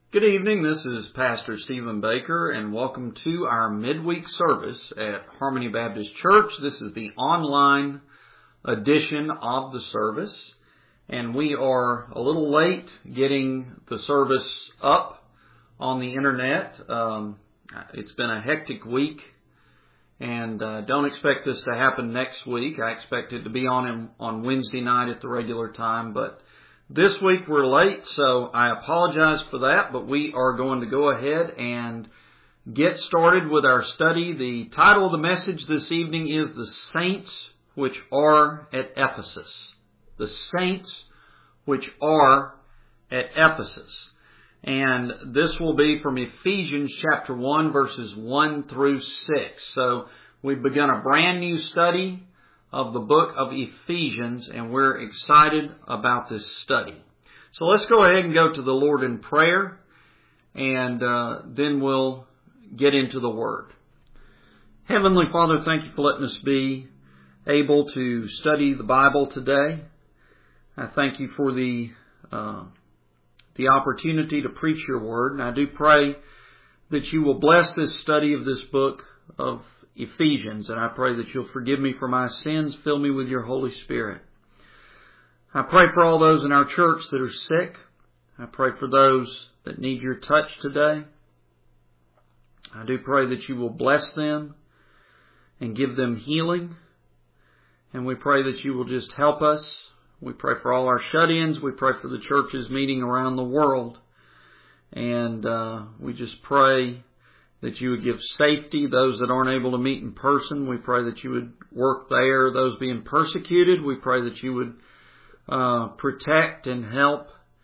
Good evening, this is Pastor Stephen Baker, and welcome to our midweek service at Harmony Baptist Church. This is the online edition of the service, and we are a little late getting the service up on the internet. It's been a hectic week, and don't expect this to happen next week. I expect it to be on Wednesday night at the regular time, but this week we're late, so I apologize for that, but we are going to go ahead and get started with our study. The title of the message this evening is The Saints Which Are at Ephesus. The Saints Which Are at Ephesus. And this will be from Ephesians chapter 1, verses 1 through 6. So we've begun a brand new study of the book of Ephesians, and we're excited about this study. So let's go ahead and go to the Lord in prayer, and then we'll get into the Word. Heavenly Father, thank you for letting us be able to study the Bible today. I thank you for the opportunity to preach your Word, and I do pray that you will bless this study of this book of Ephesians, and I pray that you'll forgive me for my sins, fill me with your Holy Spirit. I pray for all those in our church that are sick. I pray for those that need your touch today. I do pray that you will bless them and give them healing, and we pray that you will just help us. We pray for all our shut-ins. We pray for the churches meeting around the world, and we just pray that you would give safety, those that aren't able to meet in person. We pray that you would work there. Those being persecuted, we pray that you would protect and help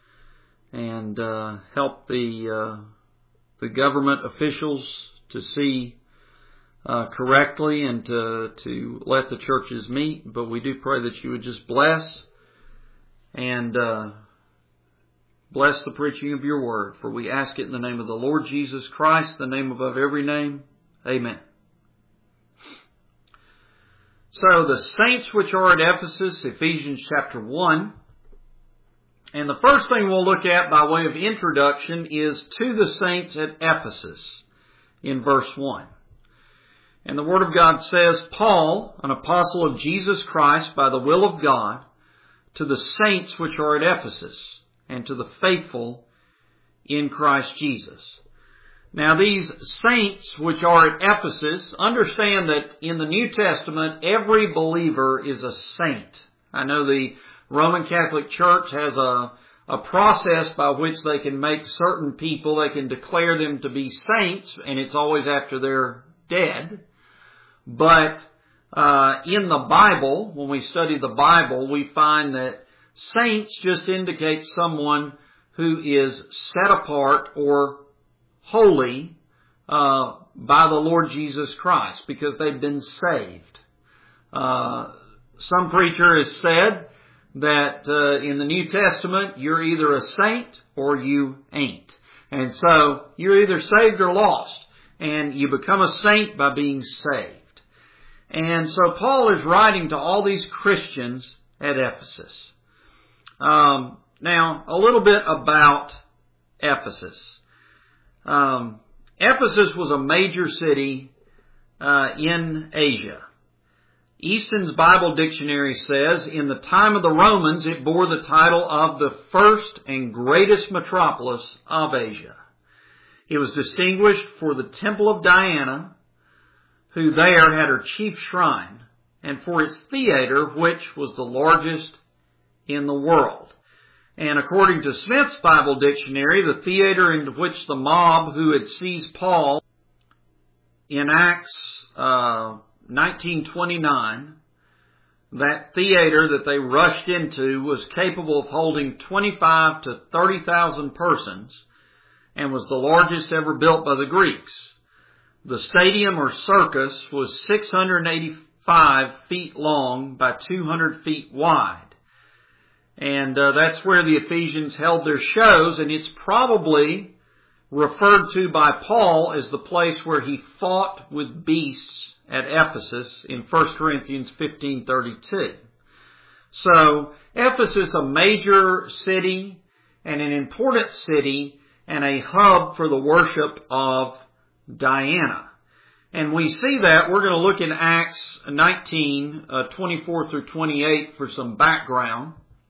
the government officials to see correctly and to let the churches meet. But we do pray that you would just bless and bless the preaching of your word, for we ask it in the name of the Lord Jesus Christ, the name above every name. Amen. So, the saints which are at Ephesus, Ephesians chapter 1. And the first thing we'll look at by way of introduction is to the saints at Ephesus in verse 1. And the Word of God says, Paul, an apostle of Jesus Christ by the will of God, to the saints which are at Ephesus, and to the faithful in Christ Jesus. Now these saints which are at Ephesus, understand that in the New Testament, every believer is a saint. I know the Roman Catholic Church has a process by which they can make certain people, they can declare them to be saints, and it's always after they're dead. But in the Bible, when we study the Bible, we find that saints just indicate someone who is set apart or holy by the Lord Jesus Christ because they've been saved. Some preacher has said that in the New Testament you're either a saint or you ain't. And so you're either saved or lost, and you become a saint by being saved. And so Paul is writing to all these Christians at Ephesus. Now, a little bit about Ephesus. Ephesus was a major city in Asia. Easton's Bible Dictionary says, in the time of the Romans, it bore the title of the first and greatest metropolis of Asia. It was distinguished for the Temple of Diana, who there had her chief shrine, and for its theater, which was the largest in the world. And according to Smith's Bible Dictionary, the theater into which the mob who had seized Paul in Acts 1929, that theater that they rushed into was capable of holding 25 to 30,000 persons and was the largest ever built by the Greeks. The stadium or circus was 685 feet long by 200 feet wide. And that's where the Ephesians held their shows, and it's probably referred to by Paul as the place where he fought with beasts at Ephesus in 1 Corinthians 15:32. So Ephesus, a major city and an important city and a hub for the worship of Diana. And we see that. We're going to look in Acts 19, 24 through 28 for some background.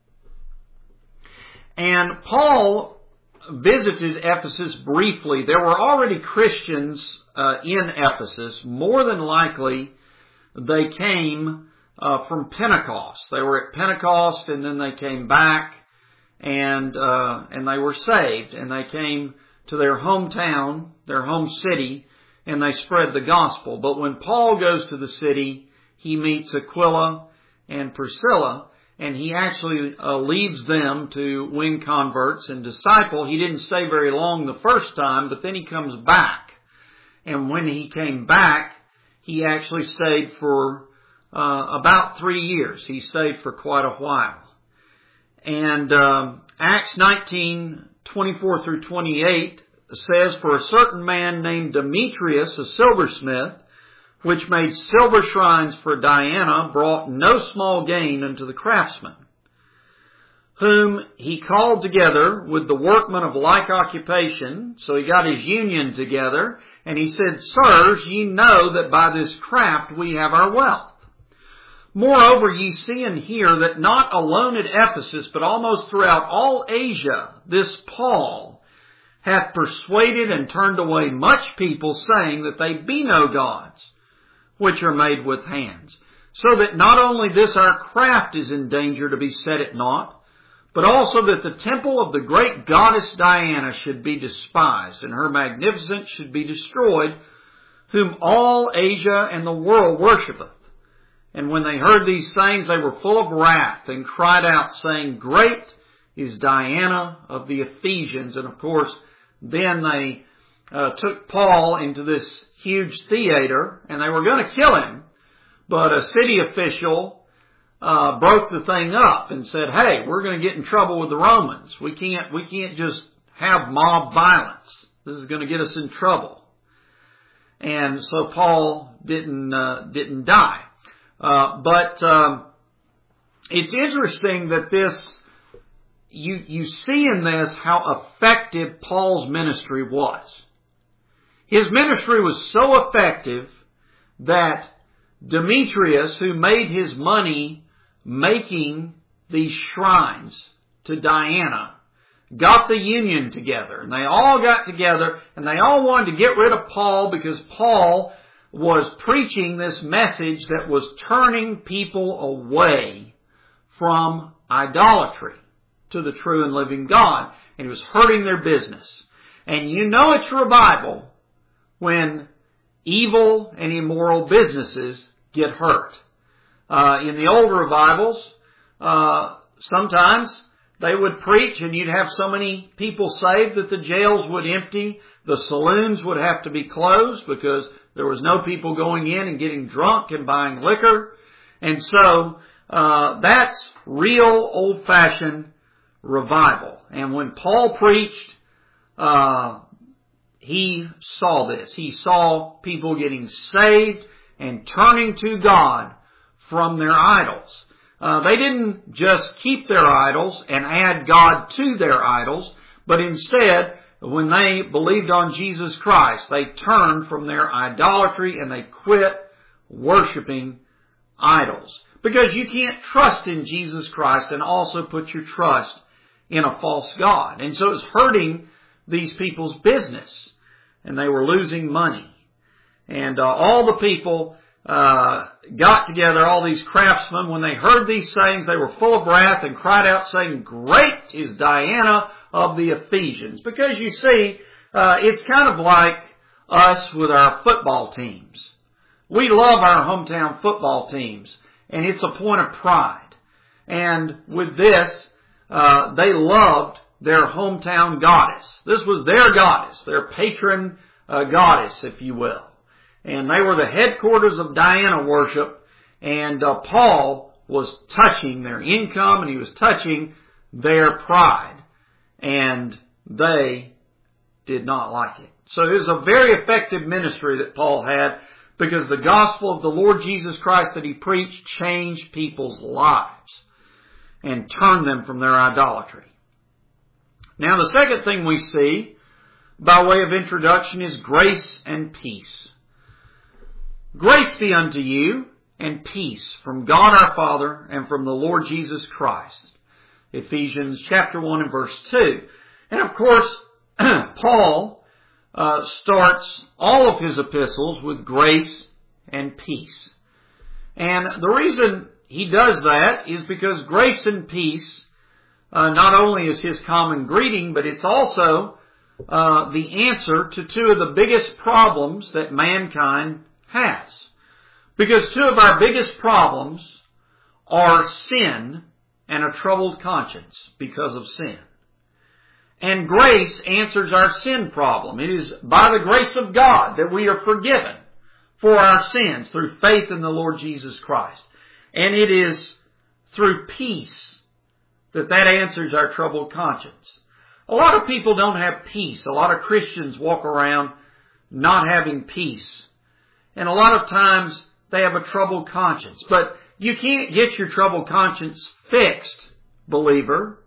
And Paul visited Ephesus briefly. There were already Christians in Ephesus. More than likely, they came from Pentecost. They were at Pentecost, and then they came back, and they were saved, and they came to their hometown, their home city, and they spread the gospel. But when Paul goes to the city, he meets Aquila and Priscilla, and he actually leaves them to win converts and disciple. He didn't stay very long the first time, but then he comes back. And when he came back, he actually stayed for about 3 years. He stayed for quite a while. And Acts 19, 24 through 28 says, "For a certain man named Demetrius, a silversmith, which made silver shrines for Diana, brought no small gain unto the craftsmen, whom he called together with the workmen of like occupation." So he got his union together, and he said, "Sirs, ye know that by this craft we have our wealth. Moreover, ye see and hear that not alone at Ephesus, but almost throughout all Asia, this Paul hath persuaded and turned away much people, saying that they be no gods, which are made with hands. So that not only this our craft is in danger to be set at naught, but also that the temple of the great goddess Diana should be despised, and her magnificence should be destroyed, whom all Asia and the world worshipeth. And when they heard these things, they were full of wrath, and cried out, saying, Great is Diana of the Ephesians." And of course, then they took Paul into this huge theater, and they were going to kill him, but a city official broke the thing up and said, "Hey, we're going to get in trouble with the Romans. We can't just have mob violence. This is going to get us in trouble." And so Paul didn't die. But it's interesting that this, you see in this how effective Paul's ministry was. His ministry was so effective that Demetrius, who made his money making these shrines to Diana, got the union together. And they all got together, and they all wanted to get rid of Paul, because Paul was preaching this message that was turning people away from idolatry to the true and living God. And it was hurting their business. And you know it's revival when evil and immoral businesses get hurt. In the old revivals, sometimes they would preach and you'd have so many people saved that the jails would empty. The saloons would have to be closed because there was no people going in and getting drunk and buying liquor. And so that's real old-fashioned revival. And when Paul preached, he saw this. He saw people getting saved and turning to God from their idols. They didn't just keep their idols and add God to their idols, but instead, when they believed on Jesus Christ, they turned from their idolatry and they quit worshiping idols. Because you can't trust in Jesus Christ and also put your trust in a false god. And so it's hurting these people's business. And they were losing money. And all the people got together, all these craftsmen. When they heard these sayings, they were full of wrath and cried out, saying, Great is Diana of the Ephesians. Because you see, it's kind of like us with our football teams. We love our hometown football teams, and it's a point of pride. And with this, they loved their hometown goddess. This was their goddess, their patron goddess, if you will. And they were the headquarters of Diana worship, and Paul was touching their income, and he was touching their pride. And they did not like it. So it was a very effective ministry that Paul had, because the gospel of the Lord Jesus Christ that he preached changed people's lives and turned them from their idolatry. Now the second thing we see by way of introduction, is grace and peace. Grace be unto you and peace from God our Father and from the Lord Jesus Christ. Ephesians chapter 1 and verse 2. And of course, Paul starts all of his epistles with grace and peace. And the reason he does that is because grace and peace not only is his common greeting, but it's also the answer to two of the biggest problems that mankind has. Because two of our biggest problems are sin and a troubled conscience because of sin. And grace answers our sin problem. It is by the grace of God that we are forgiven for our sins through faith in the Lord Jesus Christ. And it is through peace that answers our troubled conscience. A lot of people don't have peace. A lot of Christians walk around not having peace. And a lot of times they have a troubled conscience. But you can't get your troubled conscience fixed, believer,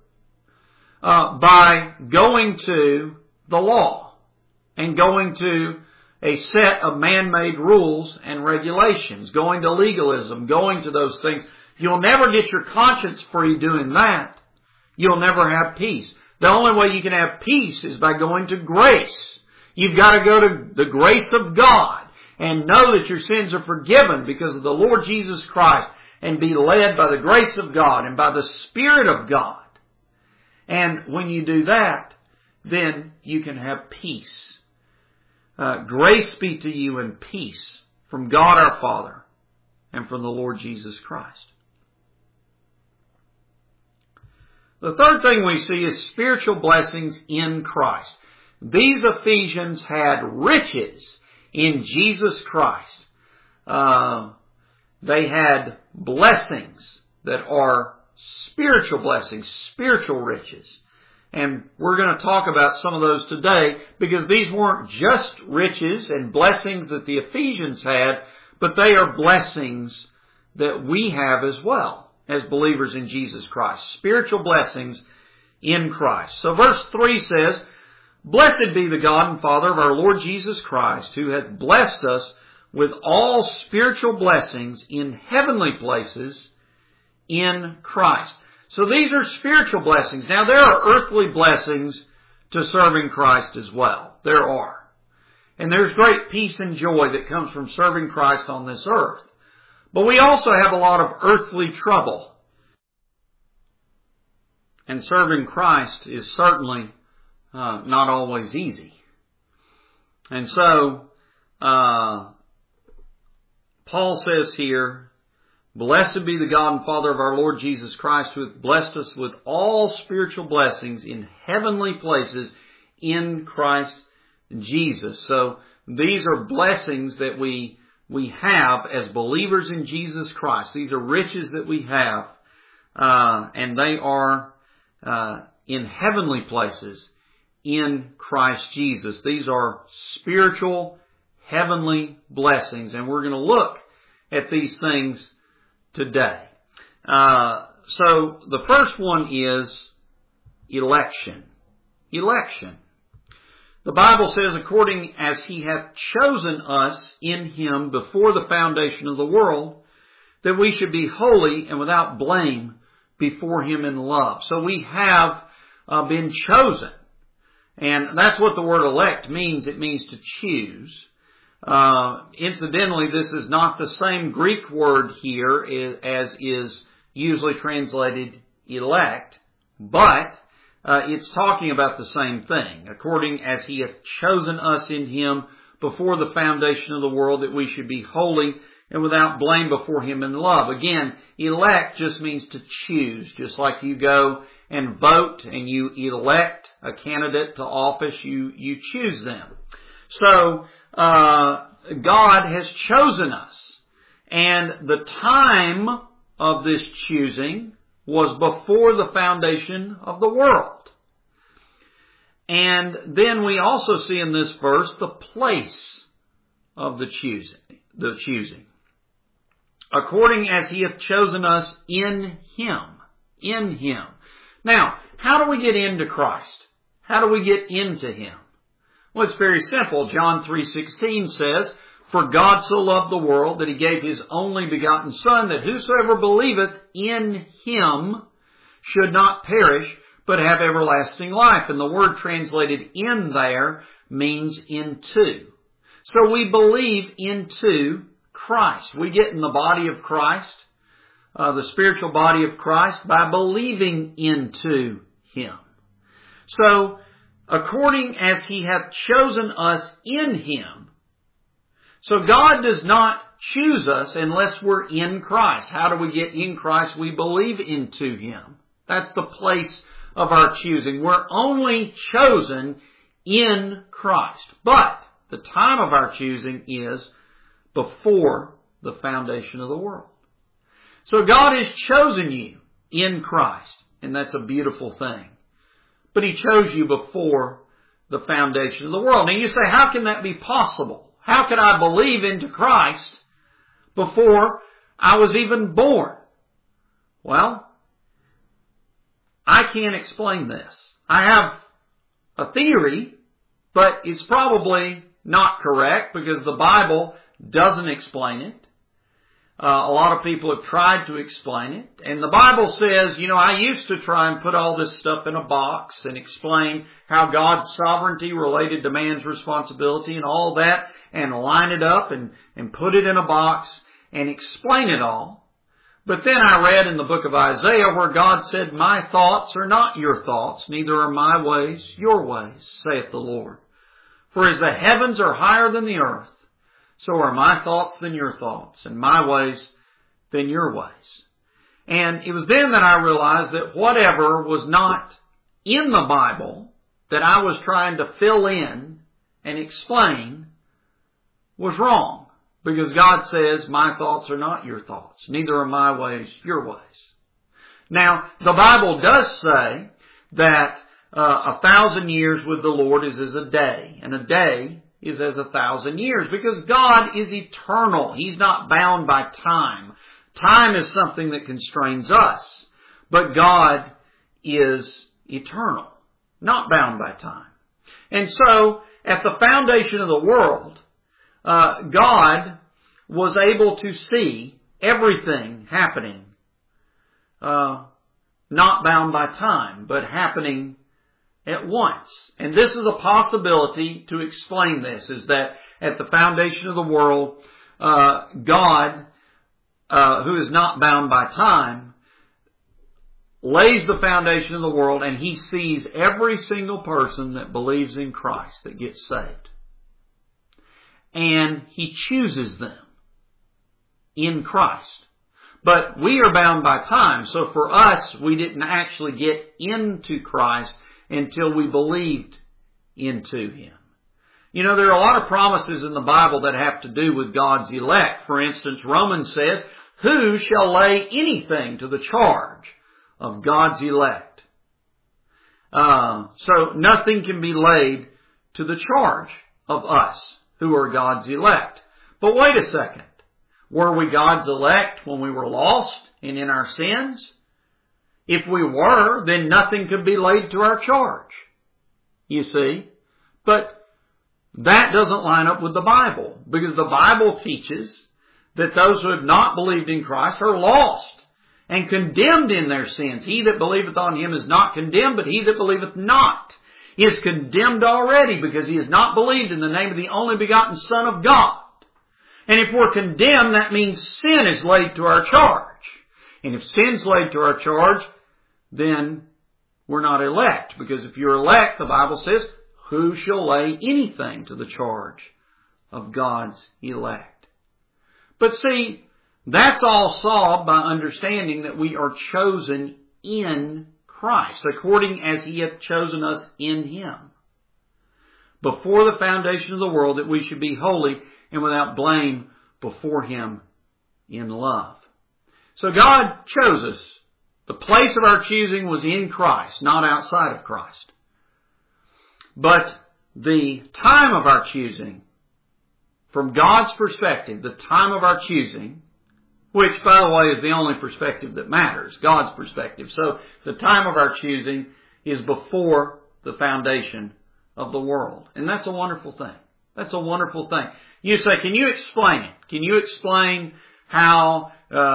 by going to the law and going to a set of man-made rules and regulations, going to legalism, going to those things. You'll never get your conscience free doing that. You'll never have peace. The only way you can have peace is by going to grace. You've got to go to the grace of God and know that your sins are forgiven because of the Lord Jesus Christ, and be led by the grace of God and by the Spirit of God. And when you do that, then you can have peace. Grace be to you and peace from God our Father and from the Lord Jesus Christ. The third thing we see is spiritual blessings in Christ. These Ephesians had riches in Jesus Christ. They had blessings that are spiritual blessings, spiritual riches. And we're going to talk about some of those today, because these weren't just riches and blessings that the Ephesians had, but they are blessings that we have as well as believers in Jesus Christ. Spiritual blessings in Christ. So verse 3 says, "Blessed be the God and Father of our Lord Jesus Christ, who hath blessed us with all spiritual blessings in heavenly places in Christ." So these are spiritual blessings. Now there are earthly blessings to serving Christ as well. There are. And there's great peace and joy that comes from serving Christ on this earth. But we also have a lot of earthly trouble. And serving Christ is certainly not always easy. And so, Paul says here, "Blessed be the God and Father of our Lord Jesus Christ, who hath blessed us with all spiritual blessings in heavenly places in Christ Jesus." So these are blessings that we have as believers in Jesus Christ. These are riches that we have, and they are in heavenly places in Christ Jesus. These are spiritual, heavenly blessings, and we're going to look at these things today. So the first one is election. Election. The Bible says, "According as he hath chosen us in him before the foundation of the world, that we should be holy and without blame before him in love." So we have been chosen. And that's what the word elect means. It means to choose. Incidentally, this is not the same Greek word here as is usually translated elect, but it's talking about the same thing. "According as he hath chosen us in him before the foundation of the world, that we should be holy and without blame before him in love." Again, elect just means to choose. Just like you go and vote and you elect a candidate to office, you choose them. So, God has chosen us. And the time of this choosing was before the foundation of the world. And then we also see in this verse the place of the choosing. "According as he hath chosen us in him." In him. Now, how do we get into Christ? How do we get into him? Well, it's very simple. John 3:16 says, "For God so loved the world that He gave His only begotten Son, that whosoever believeth in Him should not perish, but have everlasting life." And the word translated "in" there means "into." So we believe into Christ. We get in the body of Christ, the spiritual body of Christ, by believing into Him. So, according as He hath chosen us in Him. So God does not choose us unless we're in Christ. How do we get in Christ? We believe into Him. That's the place of our choosing. We're only chosen in Christ. But the time of our choosing is before the foundation of the world. So God has chosen you in Christ, and that's a beautiful thing. But He chose you before the foundation of the world. Now you say, how can that be possible? How can I believe into Christ before I was even born? Well, I can't explain this. I have a theory, but it's probably not correct because the Bible doesn't explain it. A lot of people have tried to explain it. And the Bible says, I used to try and put all this stuff in a box and explain how God's sovereignty related to man's responsibility and all that, and line it up and put it in a box and explain it all. But then I read in the book of Isaiah where God said, "My thoughts are not your thoughts, neither are my ways your ways, saith the Lord. For as the heavens are higher than the earth, so are my thoughts than your thoughts, and my ways than your ways." And it was then that I realized that whatever was not in the Bible that I was trying to fill in and explain was wrong. Because God says, "My thoughts are not your thoughts, neither are my ways your ways." Now, the Bible does say that 1,000 years with the Lord is as a day, and a day is as 1,000 years, because God is eternal. He's not bound by time. Time is something that constrains us, but God is eternal, not bound by time. And so, at the foundation of the world, God was able to see everything happening, not bound by time, but happening at once. And this is a possibility to explain this, is that at the foundation of the world, God, who is not bound by time, lays the foundation of the world, and He sees every single person that believes in Christ that gets saved. And He chooses them in Christ. But we are bound by time, so for us, we didn't actually get into Christ until we believed into Him. There are a lot of promises in the Bible that have to do with God's elect. For instance, Romans says, "Who shall lay anything to the charge of God's elect?" So nothing can be laid to the charge of us who are God's elect. But wait a second. Were we God's elect when we were lost and in our sins? If we were, then nothing could be laid to our charge. You see? But that doesn't line up with the Bible, because the Bible teaches that those who have not believed in Christ are lost and condemned in their sins. He that believeth on Him is not condemned, but he that believeth not is condemned already, because he has not believed in the name of the only begotten Son of God. And if we're condemned, that means sin is laid to our charge. And if sin's laid to our charge, then we're not elect. Because if you're elect, the Bible says, "Who shall lay anything to the charge of God's elect?" But see, that's all solved by understanding that we are chosen in Christ, according as He hath chosen us in Him, before the foundation of the world, that we should be holy and without blame before Him in love. So God chose us. The place of our choosing was in Christ, not outside of Christ. But the time of our choosing, from God's perspective, the time of our choosing, which, by the way, is the only perspective that matters, God's perspective. So the time of our choosing is before the foundation of the world. And that's a wonderful thing. That's a wonderful thing. You say, can you explain it? Can you explain how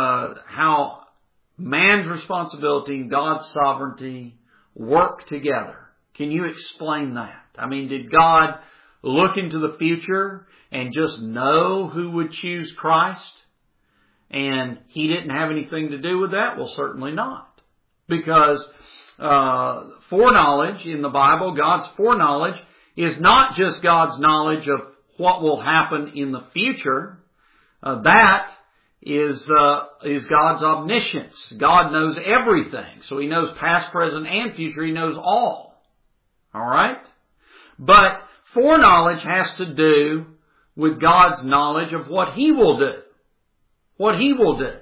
man's responsibility and God's sovereignty work together? Can you explain that? I mean, did God look into the future and just know who would choose Christ? And He didn't have anything to do with that? Well, certainly not. Because foreknowledge in the Bible, God's foreknowledge, is not just God's knowledge of what will happen in the future. That is God's omniscience. God knows everything. So He knows past, present, and future. He knows all. All right? But foreknowledge has to do with God's knowledge of what He will do. What He will do.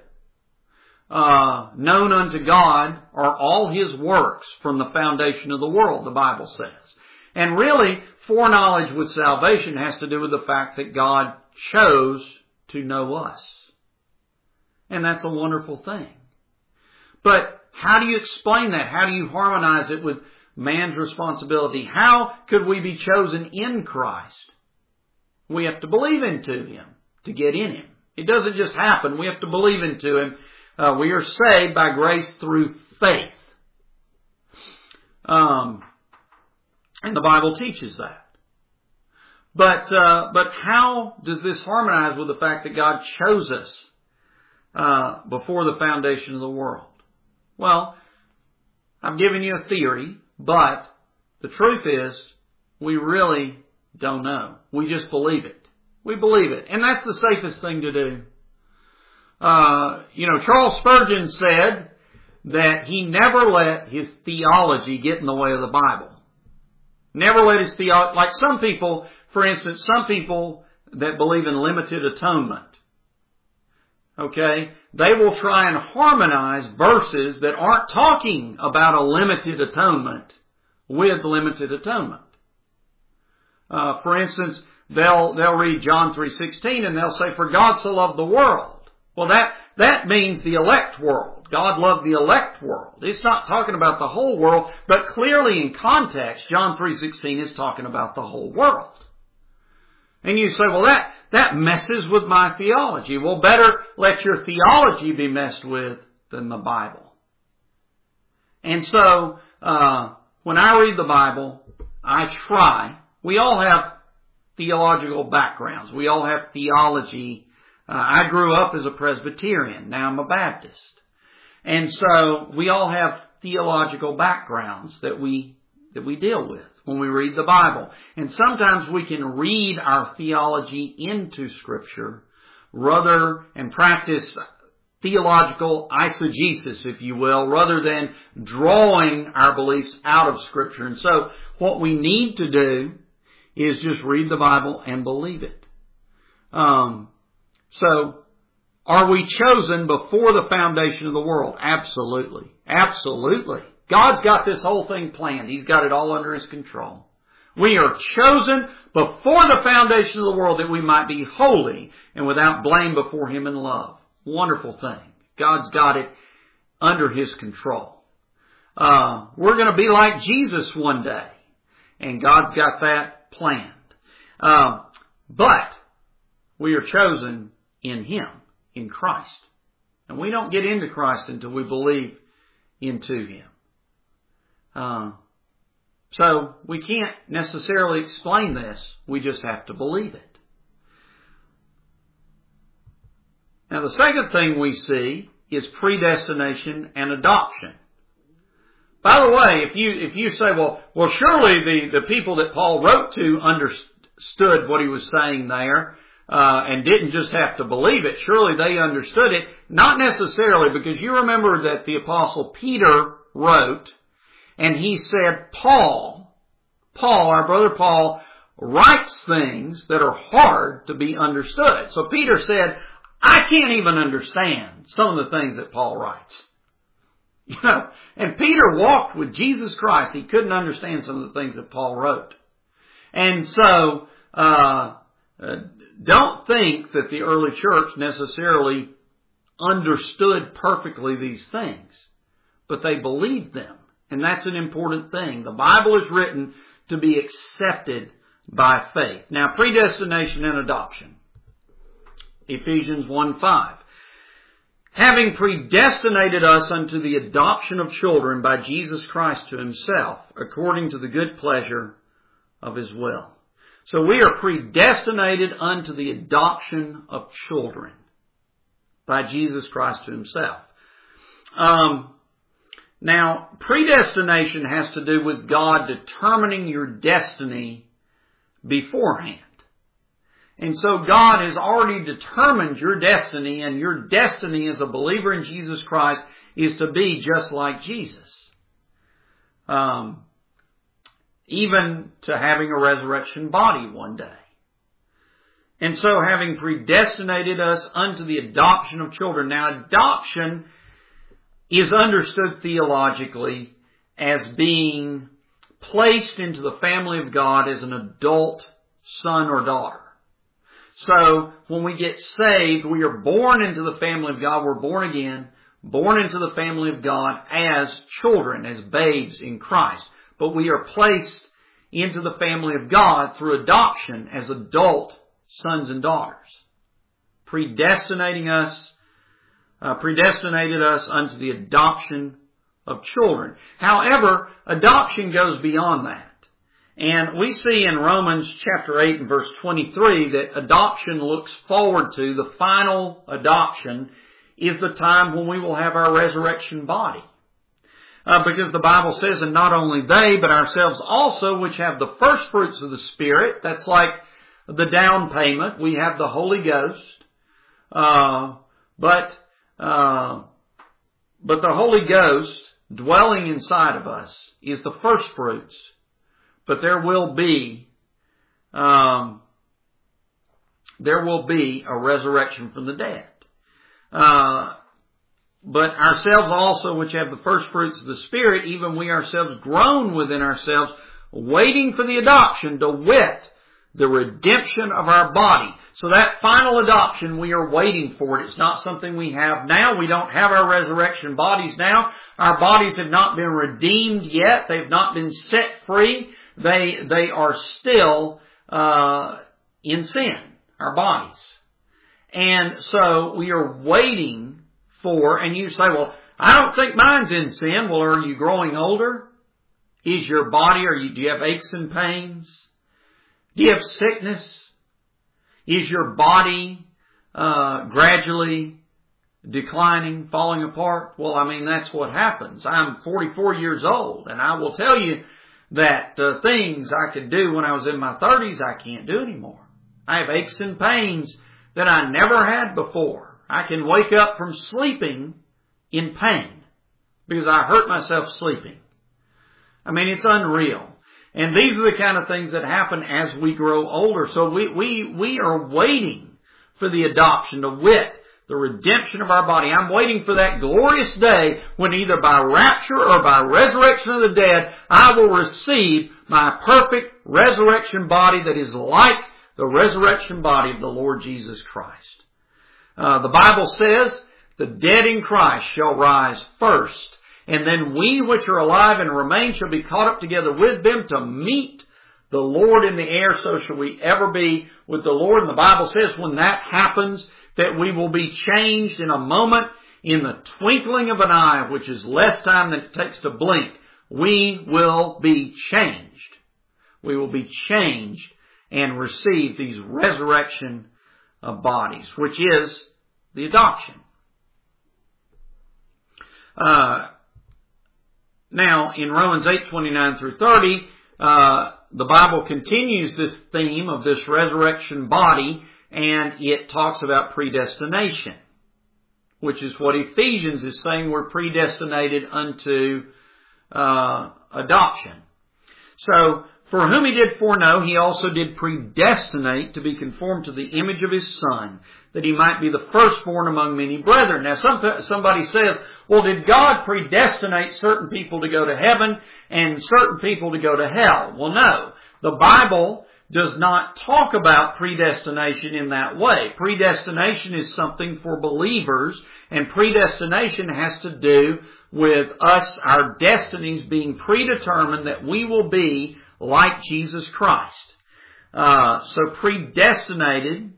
Known unto God are all His works from the foundation of the world, the Bible says. And really, foreknowledge with salvation has to do with the fact that God chose to know us. And that's a wonderful thing. But how do you explain that? How do you harmonize it with man's responsibility? How could we be chosen in Christ? We have to believe into Him to get in Him. It doesn't just happen. We have to believe into Him. We are saved by grace through faith. And the Bible teaches that. But how does this harmonize with the fact that God chose us before the foundation of the world? Well, I've given you a theory, but the truth is we really don't know. We just believe it. We believe it. And that's the safest thing to do. Charles Spurgeon said that he never let his theology get in the way of the Bible. Never let his theology, like some people, for instance, some people that believe in limited atonement, okay, they will try and harmonize verses that aren't talking about a limited atonement with limited atonement. For instance, they'll read John 3:16 and they'll say, "For God so loved the world." Well, that means the elect world. God loved the elect world. It's not talking about the whole world, but clearly in context, John 3:16 is talking about the whole world. And you say, well, that messes with my theology. Well, better let your theology be messed with than the Bible. And so, when I read the Bible, I try. We all have theological backgrounds. We all have theology. I grew up as a Presbyterian. Now I'm a Baptist. And so we all have theological backgrounds that we deal with when we read the Bible. And sometimes we can read our theology into Scripture rather and practice theological eisegesis, if you will, rather than drawing our beliefs out of Scripture. And so what we need to do is just read the Bible and believe it. So, are we chosen before the foundation of the world? Absolutely. Absolutely. God's got this whole thing planned. He's got it all under His control. We are chosen before the foundation of the world that we might be holy and without blame before Him in love. Wonderful thing. God's got it under His control. We're going to be like Jesus one day. And God's got that planned. But we are chosen in Him, in Christ. And we don't get into Christ until we believe into Him. So we can't necessarily explain this. We just have to believe it. Now the second thing we see is predestination and adoption. By the way, if you say, well, surely the people that Paul wrote to understood what he was saying there, and didn't just have to believe it. Surely they understood it. Not necessarily, because you remember that the Apostle Peter wrote, and he said, Paul, our brother Paul, writes things that are hard to be understood. So Peter said, I can't even understand some of the things that Paul writes. And Peter walked with Jesus Christ. He couldn't understand some of the things that Paul wrote. And so, don't think that the early church necessarily understood perfectly these things, but they believed them. And that's an important thing. The Bible is written to be accepted by faith. Now, predestination and adoption. Ephesians 1:5. Having predestinated us unto the adoption of children by Jesus Christ to Himself, according to the good pleasure of His will. So we are predestinated unto the adoption of children by Jesus Christ to Himself. Now, predestination has to do with God determining your destiny beforehand. And so God has already determined your destiny, and your destiny as a believer in Jesus Christ is to be just like Jesus. Even to having a resurrection body one day. And so having predestinated us unto the adoption of children. Now, adoption is understood theologically as being placed into the family of God as an adult son or daughter. So, when we get saved, we are born into the family of God. We're born again, born into the family of God as children, as babes in Christ. But we are placed into the family of God through adoption as adult sons and daughters. Predestinated us unto the adoption of children. However, adoption goes beyond that. And we see in Romans chapter 8 and verse 23 that adoption looks forward to, the final adoption is the time when we will have our resurrection body. Because the Bible says, and not only they, but ourselves also, which have the first fruits of the Spirit, that's like the down payment, we have the Holy Ghost, but the Holy Ghost dwelling inside of us is the first fruits. But there will be a resurrection from the dead. But ourselves also, which have the first fruits of the Spirit, even we ourselves groan within ourselves, waiting for the adoption, to wit, the redemption of our body. So that final adoption, we are waiting for it. It's not something we have now. We don't have our resurrection bodies now. Our bodies have not been redeemed yet. They've not been set free. They are still in sin, our bodies. And so we are waiting for, and you say, well, I don't think mine's in sin. Well, are you growing older? Is your body, do you have aches and pains? Do you have sickness? Is your body gradually declining, falling apart? Well, that's what happens. I'm 44 years old, and I will tell you that things I could do when I was in my 30s, I can't do anymore. I have aches and pains that I never had before. I can wake up from sleeping in pain because I hurt myself sleeping. It's unreal. And these are the kind of things that happen as we grow older. So we are waiting for the adoption, to wit, the redemption of our body. I'm waiting for that glorious day when either by rapture or by resurrection of the dead, I will receive my perfect resurrection body that is like the resurrection body of the Lord Jesus Christ. The Bible says, the dead in Christ shall rise first, and then we which are alive and remain shall be caught up together with them to meet the Lord in the air. So shall we ever be with the Lord. And the Bible says when that happens, that we will be changed in a moment, in the twinkling of an eye, which is less time than it takes to blink. We will be changed. We will be changed and receive these resurrection bodies, which is the adoption. Now, in Romans 8:29 through 30, the Bible continues this theme of this resurrection body, and it talks about predestination, which is what Ephesians is saying. We're predestinated unto adoption. So, for whom He did foreknow, He also did predestinate to be conformed to the image of His Son, that He might be the firstborn among many brethren. Now, somebody says, well, did God predestinate certain people to go to heaven and certain people to go to hell? Well, no. The Bible does not talk about predestination in that way. Predestination is something for believers, and predestination has to do with us, our destinies being predetermined that we will be like Jesus Christ. So predestinated,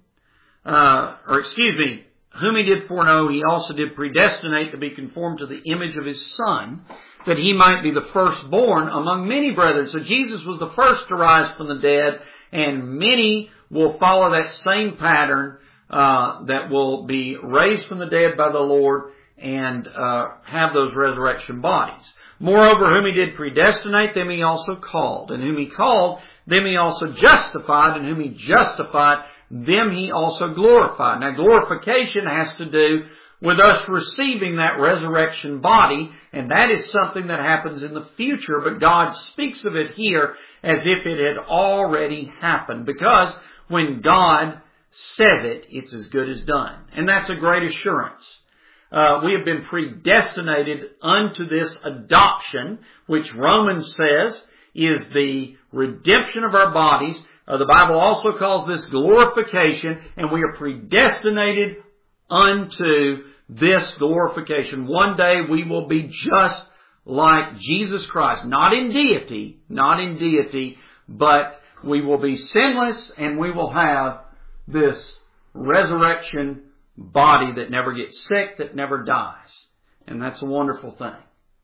whom He did foreknow, He also did predestinate to be conformed to the image of His Son, that He might be the firstborn among many brethren. So Jesus was the first to rise from the dead, and many will follow that same pattern, that will be raised from the dead by the Lord and have those resurrection bodies. Moreover, whom He did predestinate, them He also called. And whom He called, them He also justified. And whom He justified, them He also glorified. Now, glorification has to do with us receiving that resurrection body, and that is something that happens in the future, but God speaks of it here as if it had already happened, because when God says it, it's as good as done. And that's a great assurance. We have been predestinated unto this adoption, which Romans says is the redemption of our bodies. The Bible also calls this glorification, and we are predestinated unto this glorification. One day we will be just like Jesus Christ, not in deity, but we will be sinless, and we will have this resurrection body that never gets sick, that never dies. And that's a wonderful thing.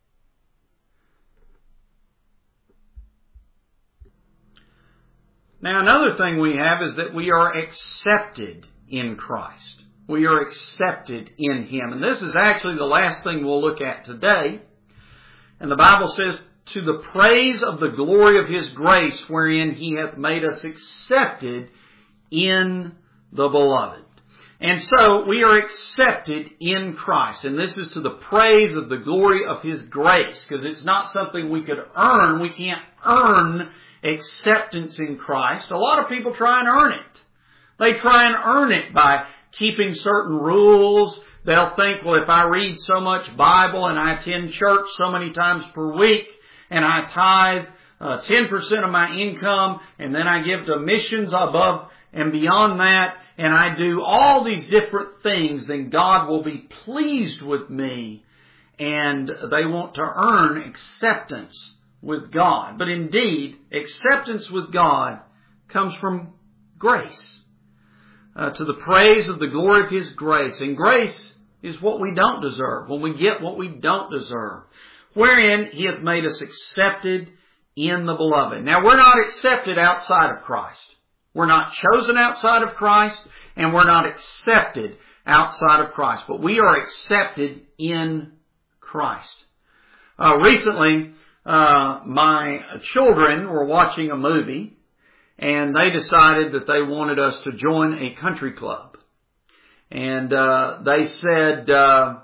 Now, another thing we have is that we are accepted in Christ. We are accepted in Him. And this is actually the last thing we'll look at today. And the Bible says, to the praise of the glory of His grace, wherein He hath made us accepted in the Beloved. And so we are accepted in Christ. And this is to the praise of the glory of His grace, because it's not something we could earn. We can't earn acceptance in Christ. A lot of people try and earn it. They try and earn it by keeping certain rules. They'll think, well, if I read so much Bible and I attend church so many times per week and I tithe 10% of my income and then I give to missions above and beyond that, and I do all these different things, then God will be pleased with me, and they want to earn acceptance with God. But indeed, acceptance with God comes from grace. To the praise of the glory of His grace. And grace is what we don't deserve, when we get what we don't deserve. Wherein He hath made us accepted in the Beloved. Now, we're not accepted outside of Christ. We're not chosen outside of Christ, and we're not accepted outside of Christ. But we are accepted in Christ. Recently, my children were watching a movie, and they decided that they wanted us to join a country club. And they said, I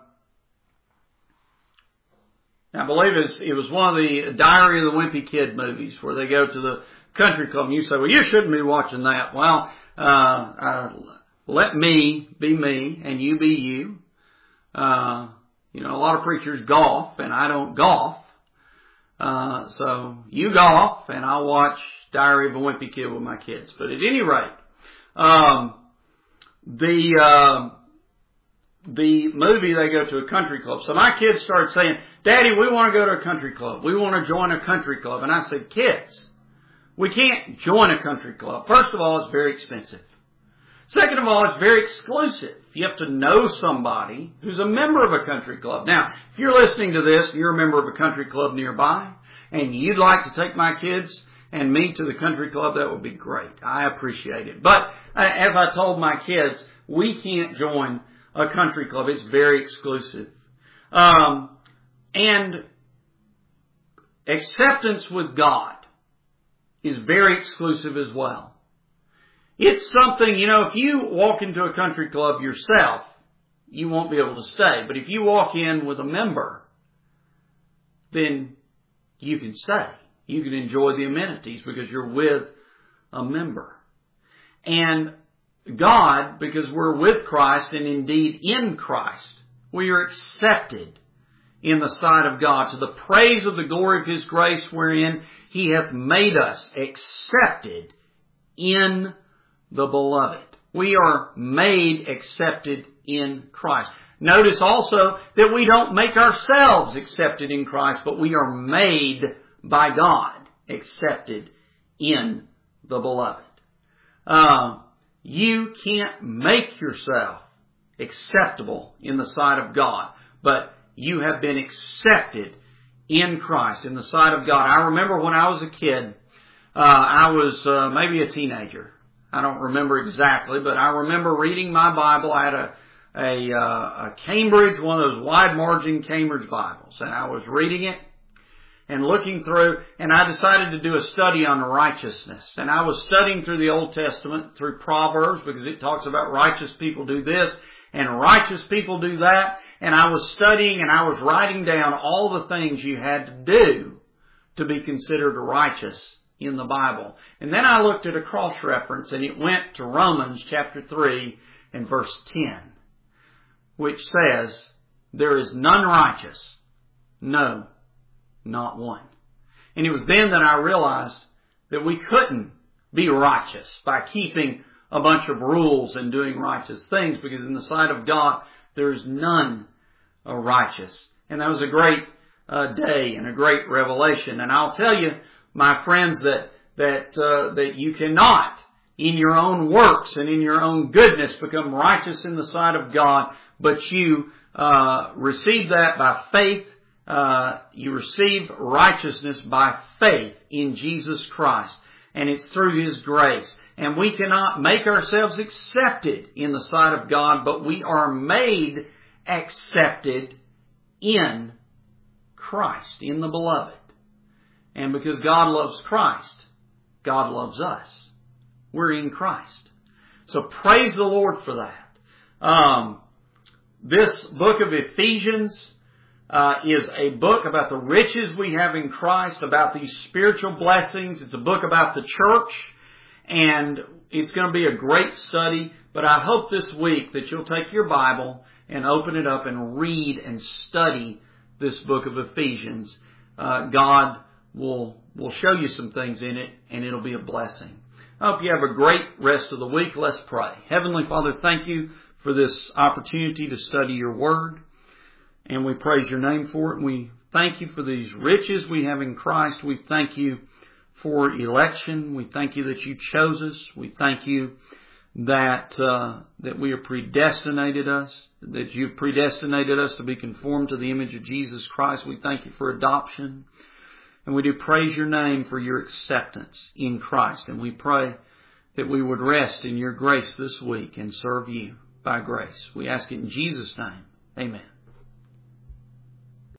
believe it was one of the Diary of the Wimpy Kid movies where they go to the country club, and you say, well, you shouldn't be watching that. Well, let me be me and you be you. A lot of preachers golf, and I don't golf. So you golf, and I'll watch Diary of a Wimpy Kid with my kids. But at any rate, the movie, they go to a country club. So my kids started saying, Daddy, we want to go to a country club. We want to join a country club. And I said, kids, we can't join a country club. First of all, it's very expensive. Second of all, it's very exclusive. You have to know somebody who's a member of a country club. Now, if you're listening to this and you're a member of a country club nearby and you'd like to take my kids and me to the country club, that would be great. I appreciate it. But as I told my kids, we can't join a country club. It's very exclusive. And acceptance with God is very exclusive as well. It's something, if you walk into a country club yourself, you won't be able to stay. But if you walk in with a member, then you can stay. You can enjoy the amenities because you're with a member. And God, because we're with Christ and indeed in Christ, we are accepted in the sight of God to the praise of the glory of His grace, wherein He hath made us accepted in the Beloved. We are made accepted in Christ. Notice also that we don't make ourselves accepted in Christ, but we are made by God accepted in the Beloved. You can't make yourself acceptable in the sight of God, but you have been accepted in Christ, in the sight of God. I remember when I was a kid, I was maybe a teenager. I don't remember exactly, but I remember reading my Bible. I had a Cambridge, one of those wide margin Cambridge Bibles, and I was reading it and looking through, and I decided to do a study on righteousness. And I was studying through the Old Testament, through Proverbs, because it talks about righteous people do this and righteous people do that. And I was studying and I was writing down all the things you had to do to be considered righteous in the Bible. And then I looked at a cross-reference, and it went to Romans chapter 3 and verse 10, which says, "There is none righteous, no, not one." And it was then that I realized that we couldn't be righteous by keeping a bunch of rules and doing righteous things, because in the sight of God, there is none righteous. And that was a great day and a great revelation. And I'll tell you, my friends, that you cannot, in your own works and in your own goodness, become righteous in the sight of God, but you receive that by faith. You receive righteousness by faith in Jesus Christ, and it's through His grace. And we cannot make ourselves accepted in the sight of God, but we are made accepted in Christ, in the Beloved. And because God loves Christ, God loves us. We're in Christ. So praise the Lord for that. This book of Ephesians is a book about the riches we have in Christ, about these spiritual blessings. It's a book about the church, and it's going to be a great study. But I hope this week that you'll take your Bible and open it up and read and study this book of Ephesians. God will show you some things in it, and it'll be a blessing. I hope you have a great rest of the week. Let's pray. Heavenly Father, thank you for this opportunity to study your Word, and we praise your name for it. We thank you for these riches we have in Christ. We thank you for election. We thank you that you chose us. We thank you that we are predestinated us, that you've predestinated us to be conformed to the image of Jesus Christ. We thank you for adoption. And we do praise your name for your acceptance in Christ. And we pray that we would rest in your grace this week and serve you by grace. We ask it in Jesus' name. Amen.